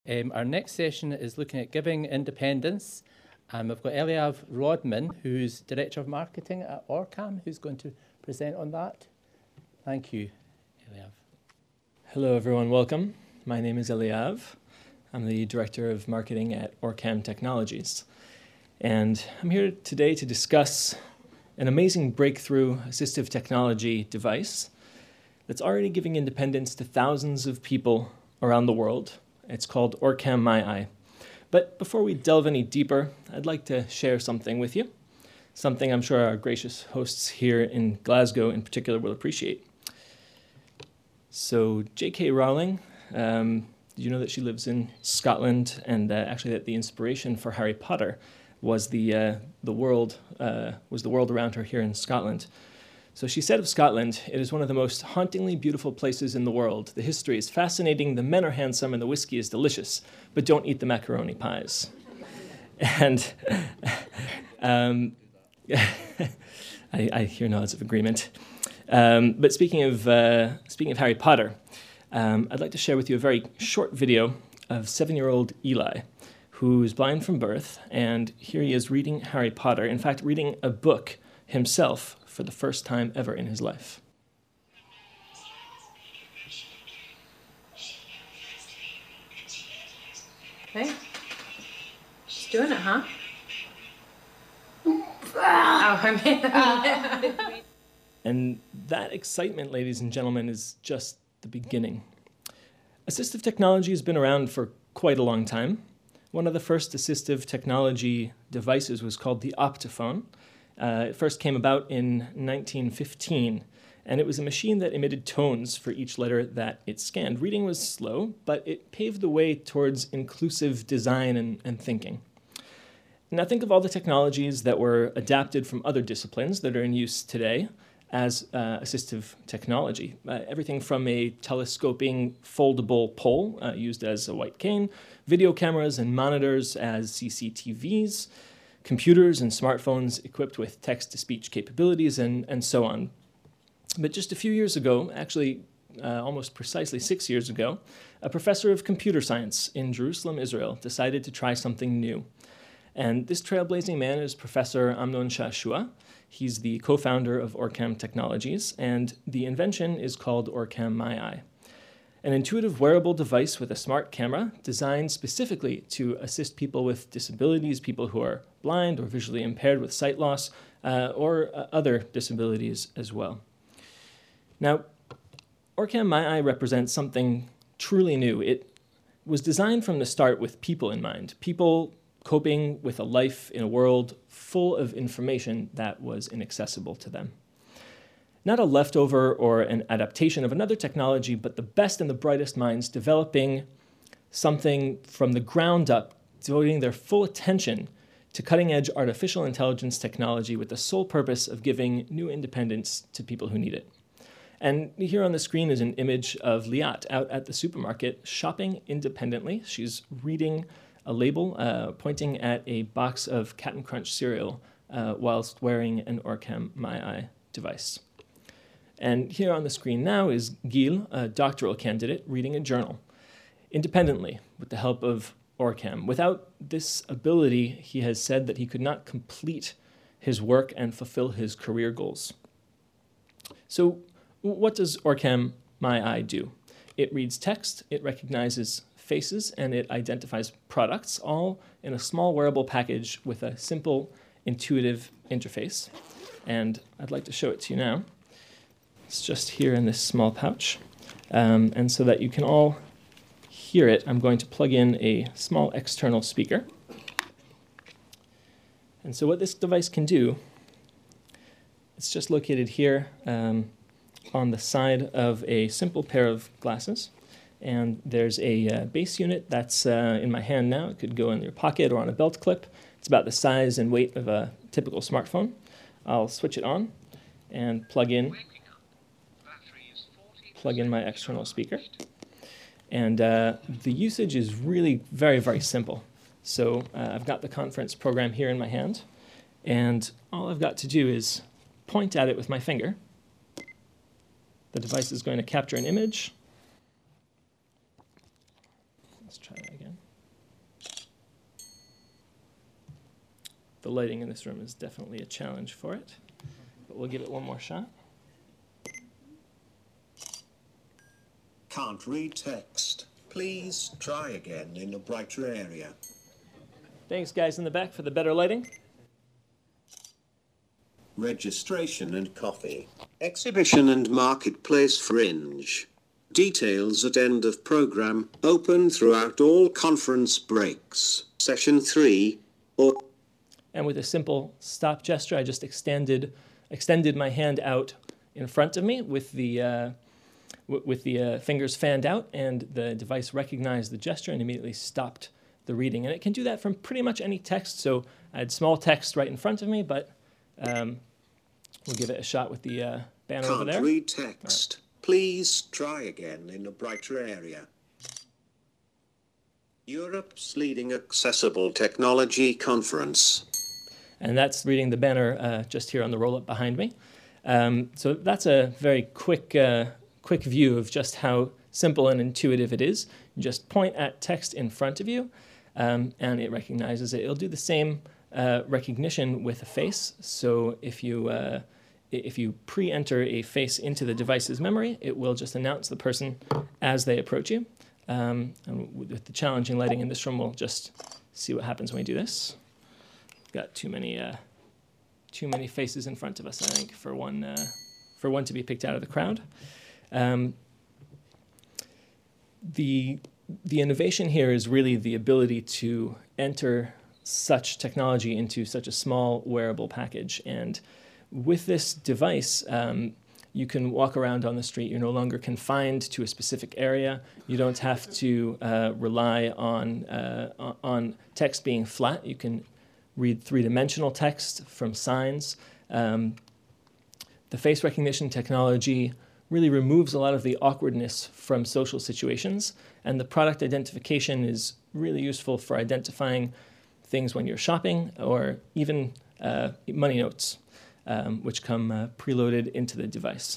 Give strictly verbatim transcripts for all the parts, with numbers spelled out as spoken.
Um, our next session is looking at giving independence. Um, we've got Eliav Rodman, who's Director of Marketing at OrCam, who's going to present on that. Thank you, Eliav. Hello, everyone. Welcome. My name is Eliav. I'm the Director of Marketing at OrCam Technologies. And I'm here today to discuss an amazing breakthrough assistive technology device that's already giving independence to thousands of people around the world. It's called OrCam MyEye. But before we delve any deeper, I'd like to share something with you, something I'm sure our gracious hosts here in Glasgow in particular will appreciate. So J K Rowling, um, did you know that she lives in Scotland, and uh, actually that the inspiration for Harry Potter was the uh, the world uh, was the world around her here in Scotland. So she said of Scotland, "It is one of the most hauntingly beautiful places in the world. The history is fascinating, the men are handsome, and the whiskey is delicious, but don't eat the macaroni pies." And um, I, I hear nods of agreement. Um, but speaking of uh, speaking of Harry Potter, um, I'd like to share with you a very short video of seven-year-old Eli, who is blind from birth, and here he is reading Harry Potter. In fact, reading a book himself for the first time ever in his life. Okay. She's doing it, huh? Oh, I mean. And that excitement, ladies and gentlemen, is just the beginning. Assistive technology has been around for quite a long time. One of the first assistive technology devices was called the Optophone. Uh, it first came about in nineteen fifteen, and it was a machine that emitted tones for each letter that it scanned. Reading was slow, but it paved the way towards inclusive design and, and thinking. Now think of all the technologies that were adapted from other disciplines that are in use today as uh, assistive technology. Uh, everything from a telescoping foldable pole uh, used as a white cane, video cameras and monitors as C C T Vs, computers and smartphones equipped with text-to-speech capabilities, and, and so on. But just a few years ago, actually uh, almost precisely six years ago, a professor of computer science in Jerusalem, Israel, decided to try something new. And this trailblazing man is Professor Amnon Shashua. He's the co-founder of OrCam Technologies, and the invention is called OrCam MyEye, an intuitive wearable device with a smart camera designed specifically to assist people with disabilities, people who are blind or visually impaired with sight loss, uh, or uh, other disabilities as well. Now, OrCam MyEye represents something truly new. It was designed from the start with people in mind, people coping with a life in a world full of information that was inaccessible to them. Not a leftover or an adaptation of another technology, but the best and the brightest minds developing something from the ground up, devoting their full attention to cutting-edge artificial intelligence technology with the sole purpose of giving new independence to people who need it. And here on the screen is an image of Liat out at the supermarket shopping independently. She's reading a label uh, pointing at a box of Cap'n Crunch cereal uh, whilst wearing an OrCam MyEye device. And here on the screen now is Gil, a doctoral candidate, reading a journal independently with the help of OrCam. Without this ability, he has said that he could not complete his work and fulfill his career goals. So what does OrCam MyEye do? It reads text, it recognizes faces, and it identifies products, all in a small wearable package with a simple, intuitive interface. And I'd like to show it to you now. It's just here in this small pouch. Um, and so that you can all hear it, I'm going to plug in a small external speaker. And so what this device can do, it's just located here um, on the side of a simple pair of glasses. And there's a uh, base unit that's uh, in my hand now. It could go in your pocket or on a belt clip. It's about the size and weight of a typical smartphone. I'll switch it on and plug in plug in my external speaker. And uh, the usage is really very, very simple. So uh, I've got the conference program here in my hand, and all I've got to do is point at it with my finger. The device is going to capture an image. Let's try that again. the lighting in this room is definitely a challenge for it, but we'll give it one more shot. Can't read text. Please try again in a brighter area. Thanks, guys in the back, for the better lighting. Registration and coffee. Exhibition and Marketplace Fringe. Details at end of program. Open throughout all conference breaks. Session three. Or And with a simple stop gesture, I just extended extended my hand out in front of me with the uh, w with the uh, fingers fanned out, and the device recognized the gesture and immediately stopped the reading. And it can do that from pretty much any text. So I had small text right in front of me, but um, we'll give it a shot with the uh, banner over there. can't read text. Please try again in a brighter area. Europe's leading accessible technology conference. And that's reading the banner uh, just here on the roll-up behind me. Um, so that's a very quick, uh, quick view of just how simple and intuitive it is. You just point at text in front of you, um, and it recognizes it. It'll do the same uh, recognition with a face. So if you uh, if you pre-enter a face into the device's memory, it will just announce the person as they approach you. Um, and with the challenging lighting in this room, we'll just see what happens when we do this. Got too many, uh, too many faces in front of us, I think, for one, uh, for one to be picked out of the crowd. Um, the the innovation here is really the ability to enter such technology into such a small wearable package. And with this device, um, you can walk around on the street. You're no longer confined to a specific area. You don't have to uh, rely on uh, on text being flat. You can read three-dimensional text from signs. Um, the face recognition technology really removes a lot of the awkwardness from social situations, and the product identification is really useful for identifying things when you're shopping, or even uh, money notes, um, which come uh, preloaded into the device.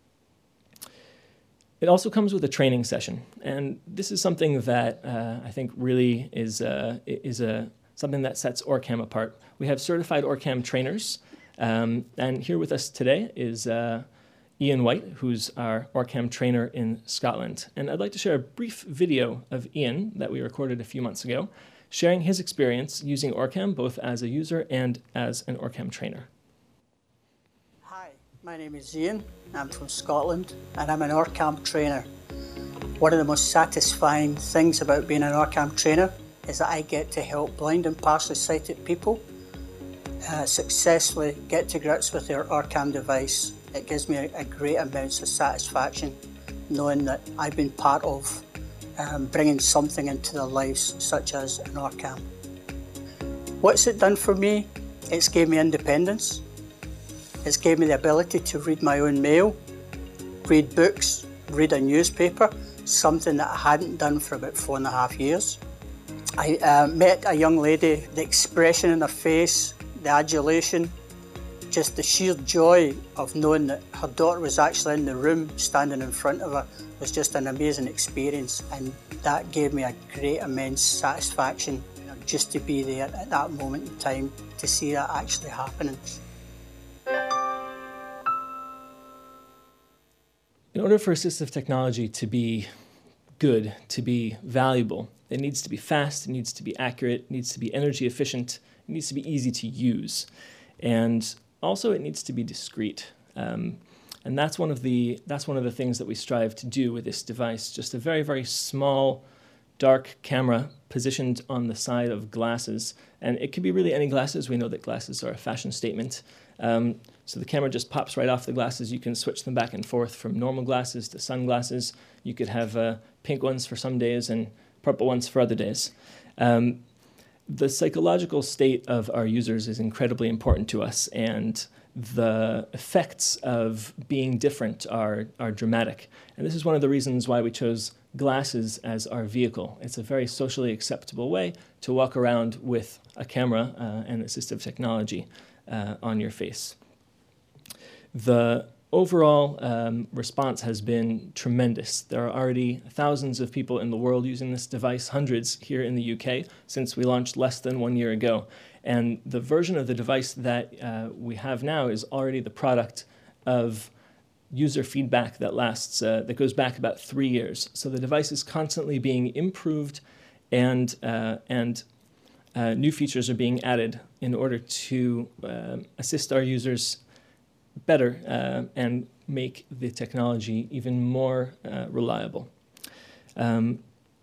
It also comes with a training session, and this is something that uh, I think really is, uh, is a something that sets OrCam apart. We have certified OrCam trainers, um, and here with us today is uh, Ian White, who's our OrCam trainer in Scotland. And I'd like to share a brief video of Ian that we recorded a few months ago, sharing his experience using OrCam both as a user and as an OrCam trainer. Hi, my name is Ian. I'm from Scotland, and I'm an OrCam trainer. One of the most satisfying things about being an OrCam trainer is that I get to help blind and partially sighted people uh, successfully get to grips with their OrCam device. It gives me a, a great amount of satisfaction knowing that I've been part of um, bringing something into their lives, such as an OrCam. What's it done for me? It's gave me independence. It's gave me the ability to read my own mail, read books, read a newspaper, something that I hadn't done for about four and a half years. I uh, met a young lady, the expression in her face, the adulation, just the sheer joy of knowing that her daughter was actually in the room, standing in front of her, was just an amazing experience. And that gave me a great, immense satisfaction, you know, just to be there at that moment in time, to see that actually happening. In order for assistive technology to be good, to be valuable, it needs to be fast, it needs to be accurate, it needs to be energy efficient, it needs to be easy to use. And also it needs to be discreet. Um, and that's one of the that's one of the things that we strive to do with this device. Just a very, very small, dark camera positioned on the side of glasses. And it could be really any glasses. We know that glasses are a fashion statement. Um, so the camera just pops right off the glasses. You can switch them back and forth from normal glasses to sunglasses. You could have uh, pink ones for some days and purple ones for other days. Um, the psychological state of our users is incredibly important to us, and the effects of being different are, are dramatic. And this is one of the reasons why we chose glasses as our vehicle. It's a very socially acceptable way to walk around with a camera uh, and assistive technology uh, on your face. The overall um, response has been tremendous. There are already thousands of people in the world using this device, hundreds here in the U K, since we launched less than one year ago. And the version of the device that uh, we have now is already the product of user feedback that lasts, uh, that goes back about three years. So the device is constantly being improved, and uh, and uh, new features are being added in order to uh, assist our users better uh, and make the technology even more uh, reliable. Um,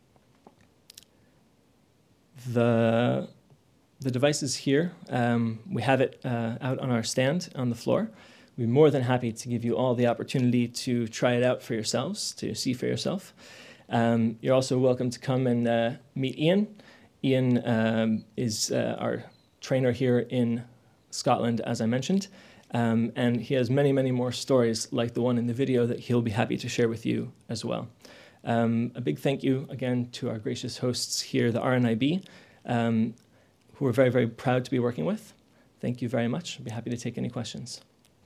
the the device is here. Um, we have it uh, out on our stand on the floor. We're more than happy to give you all the opportunity to try it out for yourselves, to see for yourself. Um, you're also welcome to come and uh, meet Ian. Ian um, is uh, our trainer here in Scotland, as I mentioned, um, and he has many, many more stories like the one in the video that he'll be happy to share with you as well. Um, a big thank you again to our gracious hosts here, the R N I B, um, who we're very, very proud to be working with. Thank you very much. I'll be happy to take any questions.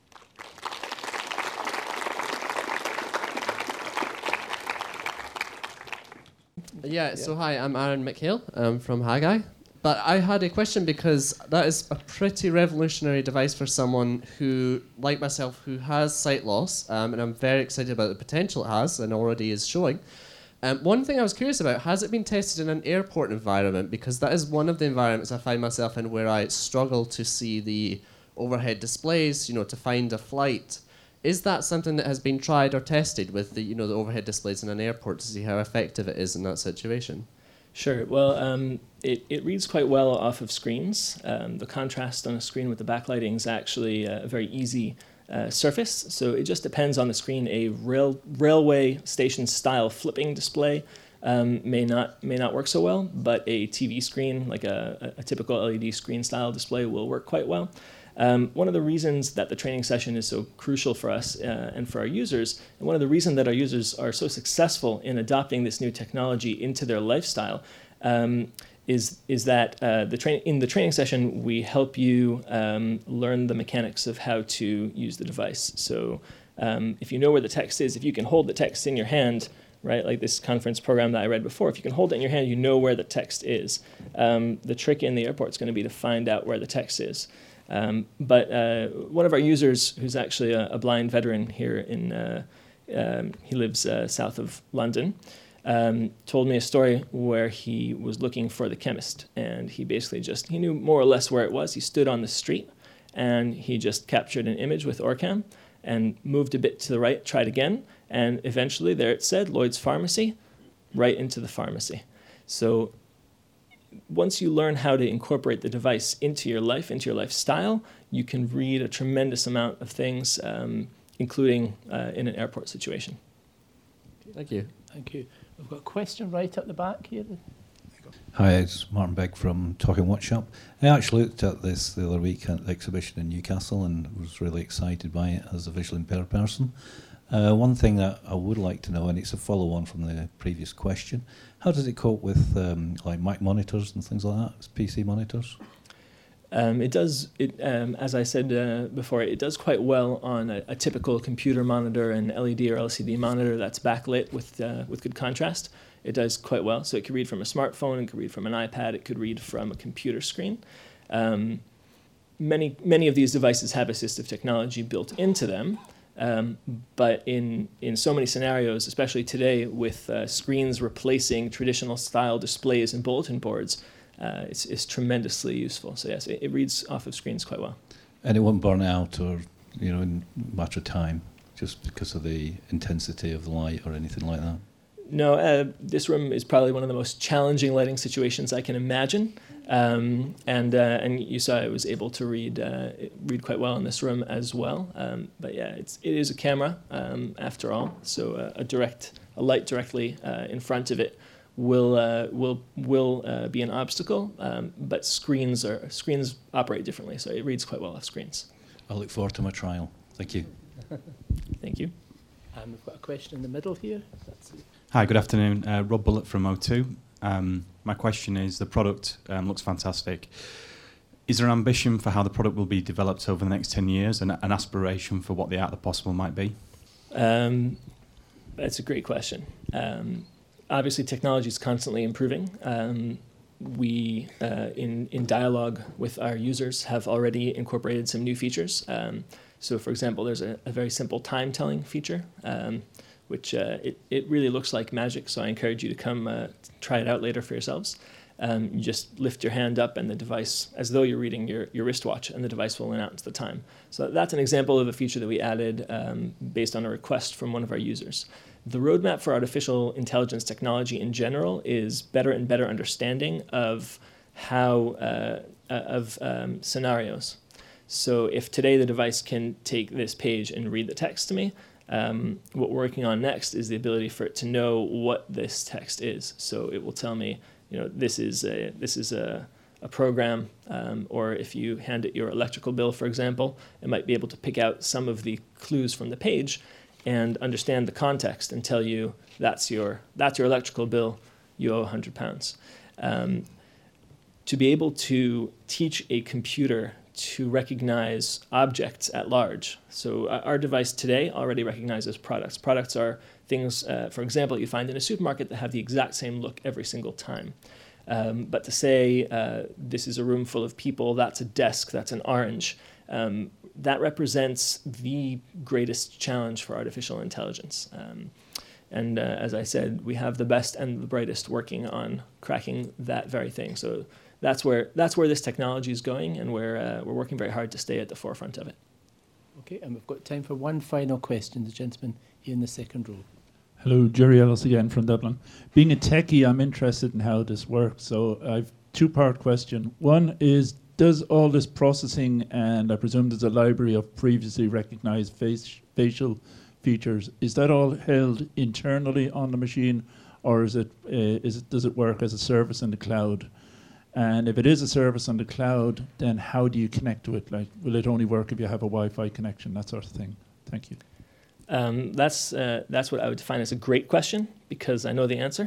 Yeah, yeah, so hi, I'm Aaron McHale um, from Haggai. But I had a question because that is a pretty revolutionary device for someone who, like myself, who has sight loss, um, and I'm very excited about the potential it has and already is showing. Um, one thing I was curious about, has it been tested in an airport environment? Because that is one of the environments I find myself in where I struggle to see the overhead displays, you know, to find a flight. Is that something that has been tried or tested with the, you know, the overhead displays in an airport to see how effective it is in that situation? Sure. Well, um, it, it reads quite well off of screens. Um, the contrast on a screen with the backlighting is actually a very easy uh, surface. So it just depends on the screen. A rail, railway station style flipping display um, may not may not work so well, but a T V screen, like a, a typical L E D screen style display, will work quite well. Um, one of the reasons that the training session is so crucial for us uh, and for our users, and one of the reasons that our users are so successful in adopting this new technology into their lifestyle, um, is is that uh, the train in the training session we help you um, learn the mechanics of how to use the device. So um, if you know where the text is, if you can hold the text in your hand, right, like this conference program that I read before, if you can hold it in your hand, you know where the text is. Um, the trick in the airport is going to be to find out where the text is. Um, but uh, one of our users, who's actually a, a blind veteran here in, uh, um, he lives uh, south of London, um, told me a story where he was looking for the chemist, and he basically just, he knew more or less where it was. He stood on the street, and he just captured an image with OrCam and moved a bit to the right, tried again, and eventually there it said, Lloyd's Pharmacy, right into the pharmacy. So once you learn how to incorporate the device into your life, into your lifestyle, you can read a tremendous amount of things, um, including uh, in an airport situation. Thank you. Thank you. We've got a question right at the back here. Hi, it's Martin Begg from Talking Watchshop. I actually looked at this the other week at the exhibition in Newcastle and was really excited by it as a visually impaired person. Uh, one thing that I would like to know, and it's a follow-on from the previous question, how does it cope with um, like Mac monitors and things like that, P C monitors? Um, it does, it, um, as I said uh, before, it does quite well on a, a typical computer monitor, an L E D or L C D monitor that's backlit with uh, with good contrast. It does quite well. So it could read from a smartphone, it could read from an iPad, it could read from a computer screen. Um, many many of these devices have assistive technology built into them. Um, but in, in so many scenarios, especially today with uh, screens replacing traditional style displays and bulletin boards, uh, it's, it's tremendously useful. So yes, it, it reads off of screens quite well. And it won't burn out or, you know, in a matter of time, just because of the intensity of the light or anything like that? No, uh, this room is probably one of the most challenging lighting situations I can imagine. Um, and uh, and you saw I was able to read uh, read quite well in this room as well. Um, but yeah, it's it is a camera um, after all. So uh, a direct a light directly uh, in front of it will uh, will will uh, be an obstacle. Um, but screens are screens operate differently, so it reads quite well off screens. I look forward to my trial. Thank you. Thank you. Um, we've got a question in the middle here. That's it. Hi, good afternoon. Uh, Rob Bullitt from O two. Um, my question is, the product um, looks fantastic. is there an ambition for how the product will be developed over the next ten years and an aspiration for what the art of the possible might be? Um, that's a great question. Um, obviously, technology is constantly improving. Um, we, uh, in, in dialogue with our users, have already incorporated some new features. Um, so, for example, there's a, a very simple time-telling feature, um, which uh, it, it really looks like magic, so I encourage you to come uh, try it out later for yourselves. Um, you just lift your hand up and the device, as though you're reading your, your wristwatch, and the device will announce the time. So that's an example of a feature that we added um, based on a request from one of our users. The roadmap for artificial intelligence technology in general is better and better understanding of how, uh, of um, scenarios. So if today the device can take this page and read the text to me, um, what we're working on next is the ability for it to know what this text is. So it will tell me, you know, this is a this is a, a program, um, or if you hand it your electrical bill, for example, it might be able to pick out some of the clues from the page and understand the context and tell you that's your that's your electrical bill, you owe one hundred pounds. Um, to be able to teach a computer to recognize objects at large. So uh, our device today already recognizes products. Products are things, uh, for example, you find in a supermarket that have the exact same look every single time. Um, but to say uh, this is a room full of people, that's a desk, that's an orange, um, that represents the greatest challenge for artificial intelligence. Um, and uh, as I said, we have the best and the brightest working on cracking that very thing. So that's where that's where this technology is going, and we're uh, we're working very hard to stay at the forefront of it. Okay, and we've got time for one final question. The gentleman here in the second row. Hello, Jerry Ellis again from Dublin. Being a techie, I'm interested in how this works. So I've two-part question. One is, does all this processing, and I presume there's a library of previously recognized face, facial features, is that all held internally on the machine, or is it, uh, is it does it work as a service in the cloud? And if it is a service on the cloud, then how do you connect to it? Like, will it only work if you have a Wi-Fi connection, that sort of thing? Thank you. Um, that's uh, that's what I would define as a great question, because I know the answer.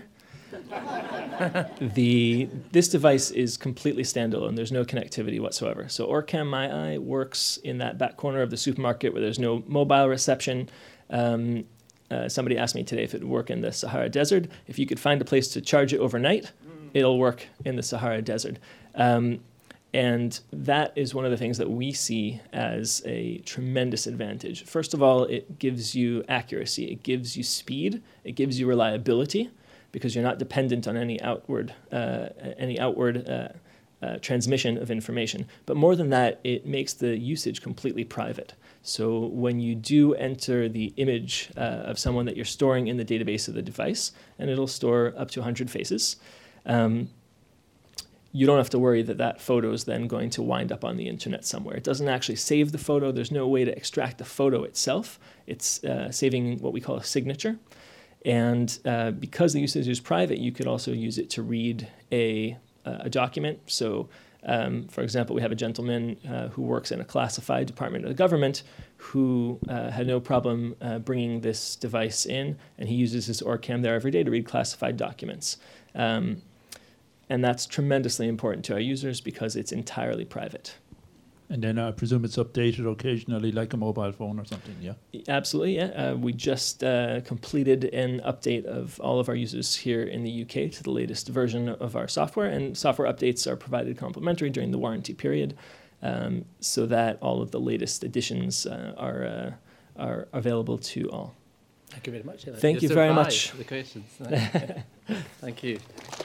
the this device is completely standalone. There's no connectivity whatsoever. So OrCam MyEye works in that back corner of the supermarket where there's no mobile reception. Um, uh, somebody asked me today if it would work in the Sahara Desert. If you could find a place to charge it overnight, it'll work in the Sahara Desert. Um, and that is one of the things that we see as a tremendous advantage. First of all, it gives you accuracy, it gives you speed, it gives you reliability, because you're not dependent on any outward, uh, any outward uh, uh, transmission of information. But more than that, it makes the usage completely private. So when you do enter the image uh, of someone that you're storing in the database of the device, and it'll store up to one hundred faces, Um, you don't have to worry that that photo is then going to wind up on the internet somewhere. It doesn't actually save the photo. There's no way to extract the photo itself. It's uh, saving what we call a signature. And uh, because the usage is private, you could also use it to read a, uh, a document. So, um, for example, we have a gentleman uh, who works in a classified department of the government who uh, had no problem uh, bringing this device in, and he uses his OrCam there every day to read classified documents. Um, and that's tremendously important to our users because it's entirely private. And then I presume it's updated occasionally like a mobile phone or something, yeah? Absolutely, yeah. Uh, we just uh, completed an update of all of our users here in the U K to the latest version of our software, and software updates are provided complimentary during the warranty period, um, so that all of the latest additions uh, are, uh, are available to all. Thank you very much. Ella. Thank You you very survived much. The questions. Thank you.